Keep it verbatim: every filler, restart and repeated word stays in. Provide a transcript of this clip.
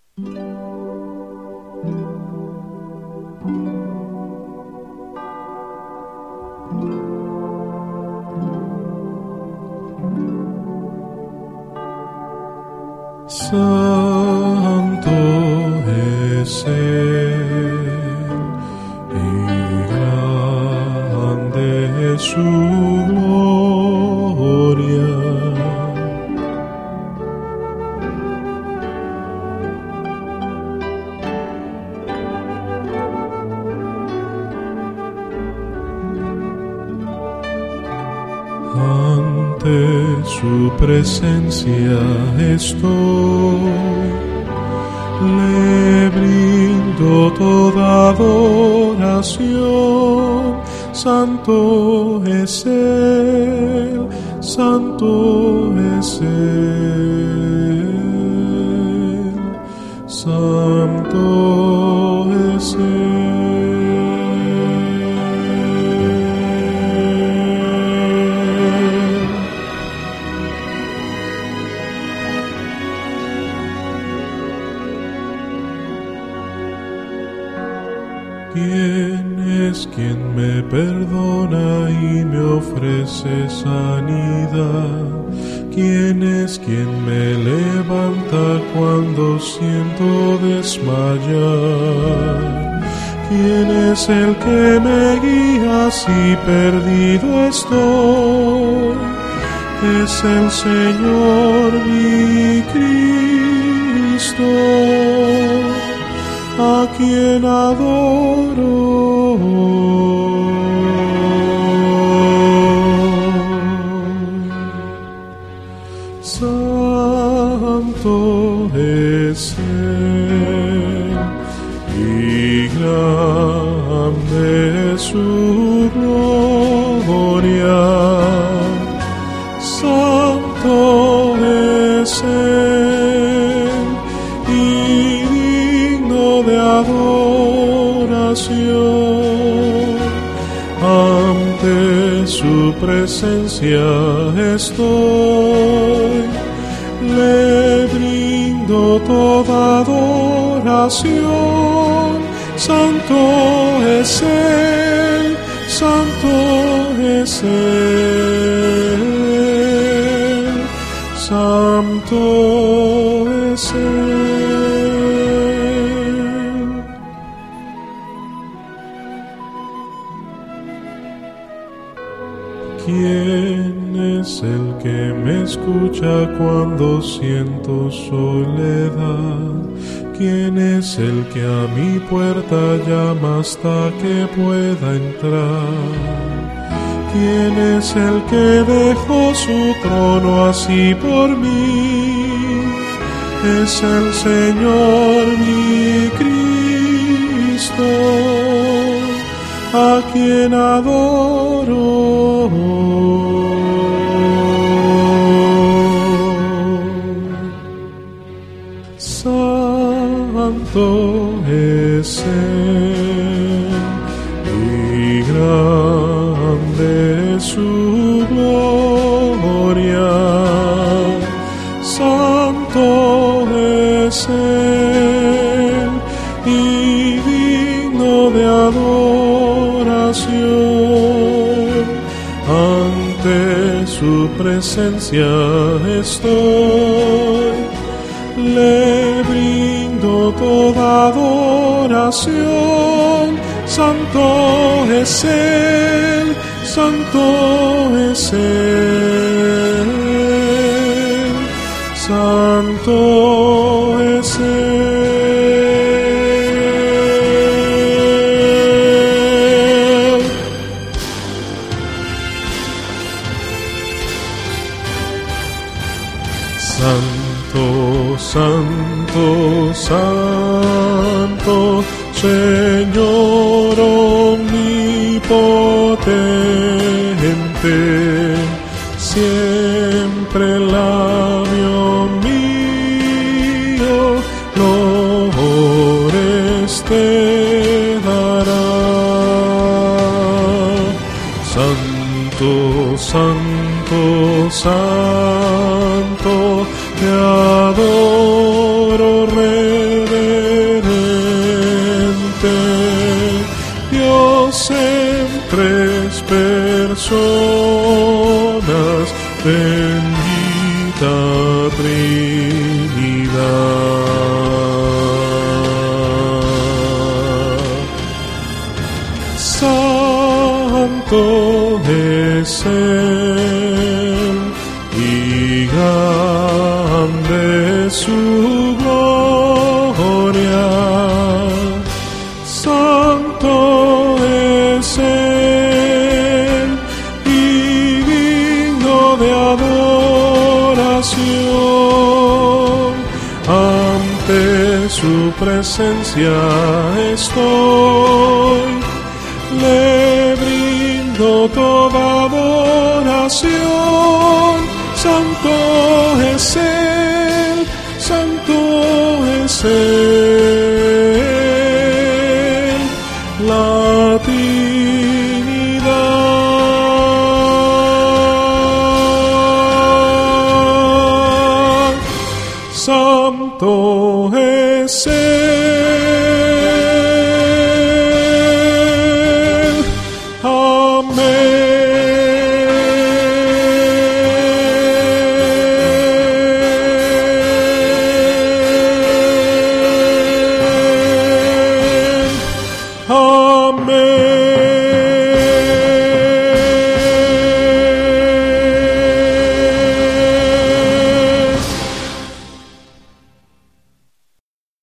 Santo es Él, y grande es su gloria. Ante su presencia estoy, le brindo toda adoración. Santo es Él, santo es Él, santo es Él. ¿Quién es quien me perdona y me ofrece sanidad? ¿Quién es quien me levanta cuando siento desmayar? ¿Quién es el que me guía si perdido estoy? Es el Señor mi Cristo, a quien adoro. Santo es Él, y grande es su gloria. Santo es Él, y de adoración. Ante su presencia estoy, le brindo toda adoración. Santo es Él, santo es Él, santo es Él. ¿Quién es el que me escucha cuando siento soledad? ¿Quién es el que a mi puerta llama hasta que pueda entrar? ¿Quién es el que dejó su trono así por mí? Es el Señor mi Cristo, a quien adoro. Santo es Él, y grande es su gloria. Santo es Él, y digno de adoración. Ante su presencia estoy, le brindo toda adoración. Santo es Él, santo es Él, santo es Él. Santo, santo, santo, Señor omnipotente, siempre el labio mío lores te dará. Santo, santo, santo, te adoro, Rey personas, bendita Trinidad. Santo es Él y grande su gloria. Santo es Él y digno de adoración. Ante su presencia estoy, le brindo toda adoración. Santo es Él, santo es Él, la Trinidad. Santo es Él. Amen.